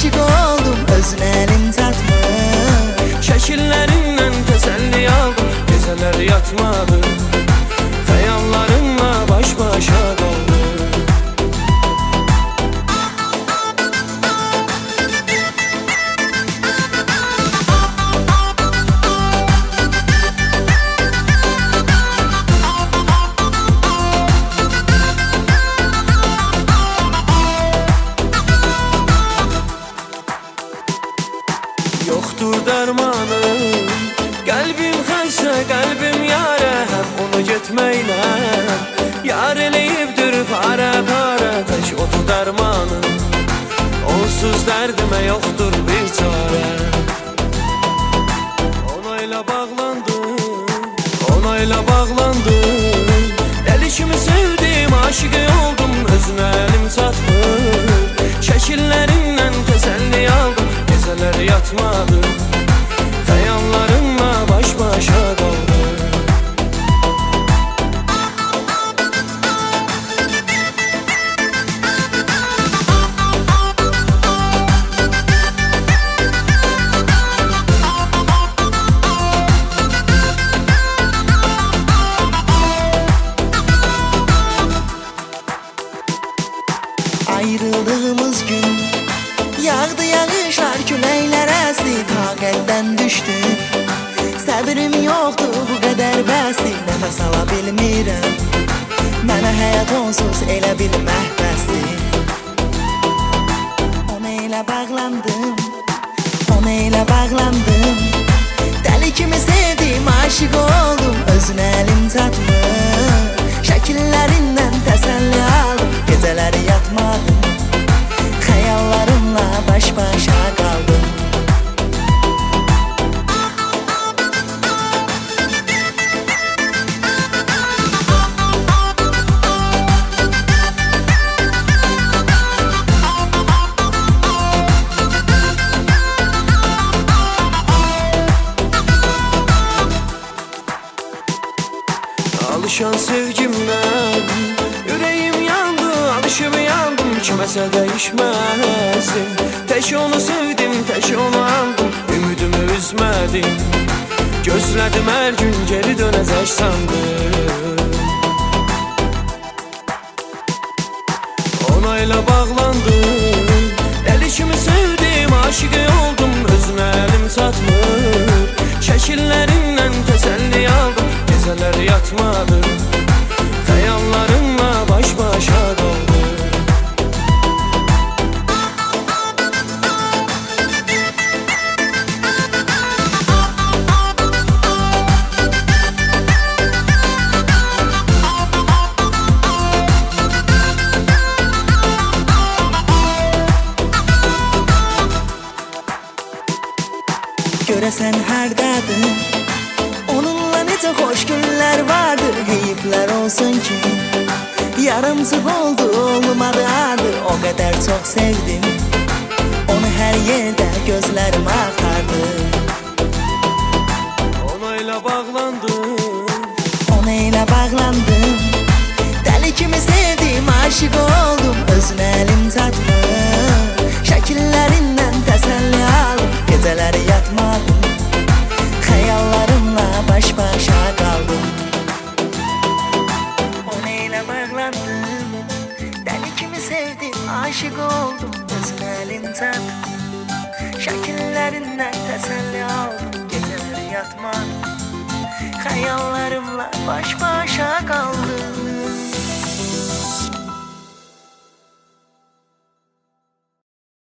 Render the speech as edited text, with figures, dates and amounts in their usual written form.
aşık oldum, özün elin tatmış. Şəkillərindən təsəlli aldım, gecələr yatmadım, xəyallarımla baş başa qaldım. Yoxdur dərmanım, qəlbim xəstə, qəlbim yarə, həm onu getməklə yar eləyibdir para-para, tək odur dərmanım, onsuz dərdimə yoxdur bir çarə. Onayla bağlandım, onayla bağlandım, dəli kimi sevdim, aşık oldum, özünə əlim çatmır. Şəkillərindən təsəlli aldım, gecələr yatmadım, xəyallarımla baş başa qaldım. Ayrıldığımız gün yağdı yağışlar, küləklər əsdi, taqətdən düşdüm. Səbrim yoxdur bu qədər bəsdir, nəfəs ala bilmirəm, mənə həyat onsuz elə bil məhbəsdir. Ona elə bağlandım, ona elə bağlandım, dəli kimi sevdim, aşık oldum, özün əlim çatmır. Şəkillərindən təsəlli aldım, gecələri yatmadım, xəyallarımla baş başa qaldım. Alışan sevgimdən ürəyim yandı, alışıb yandım, kiməsə dəyişməzdim. Tək onu sevdim, tək onu aldım, ümidimi üzmədim, gözlədim hər gün geri dönəcək sandım. Onayla bağlandım, dəli kimi sevdim, aşık oldum, özünə əlim çatmır. Şəkillərindən təsəlli aldım, gecələr yatmadım, xəyallarımla baş başa qaldım. Görəsən hərdədir, onunla necə xoş günlər vardı, heyiflər olsun ki yarımçıq oldu, olmadı adı, o qədər çox sevdim, onu hər yerdə gözlərim axtardı. Onayla bağlandım, ona elə bağlandım, dəli kimi sevdim, aşık oldum, özün əlim çatmır. Şəkillərindən təsəlli aldım, gecələri yatmadım, xəyallarımla baş başa qaldım. Ona elə bağlandım, dəli kimi sevdim, aşık oldum, özün əlim çatmır. Şəkillərindən təsəlli aldım, gecələri yatmadım, xəyallarımla baş başa qaldım.